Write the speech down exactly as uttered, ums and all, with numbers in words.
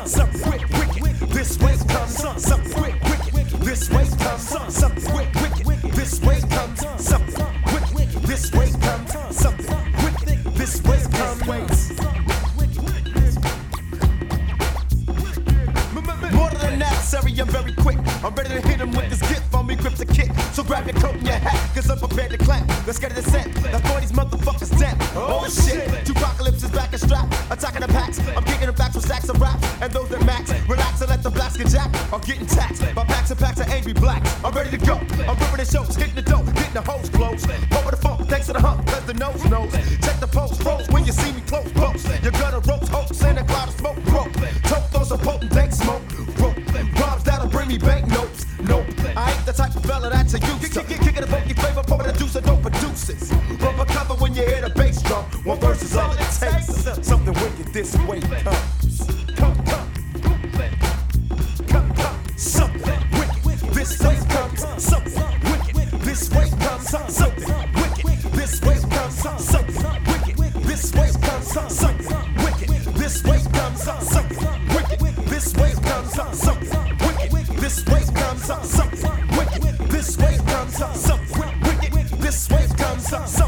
something wicked, wicked. This way comes something wicked, wicked. This way comes something wicked, wicked. This way comes something wicked. This way comes something wicked. This way comes. More than necessary, I'm very quick. I'm ready to hit him with this gift on me, grip the kick. So grab your coat and your hat, cause I'm prepared to clap. Let's get it a set. That's all these motherfuckers down. Oh shit, two apocalypse is back and strap. Attacking the packs, I'm kicking them back with stacks of raps. And those that max, relax and let the blacks get jacked. I'm getting taxed by packs and packs of angry blacks. I'm ready to go. I'm ripping the shows, hitting the dough, getting the hoes close. Over the phone, thanks to the hump, cause the nose knows. Check the post, froze when you see me close, close. You're gonna roast, hoax, and a cloud of smoke, broke. Toke those a potent dank smoke, broke. Rhymes that'll bring me bank notes, nope. I ain't the type of fella that you used to. Kick, kick, kick it a funky flavor, pour the juice and don't produce it. Rubber cover when you hear the bass drum. One verse is all it takes. Something wicked this way comes. Come, come. Come, come. Something wicked this way comes. Something wicked this way comes. Something wicked this way comes. Something wicked this way comes. Something wicked this way comes. Something wicked this way comes. Something wicked this way comes. Something wicked this way comes. Something wicked this way comes.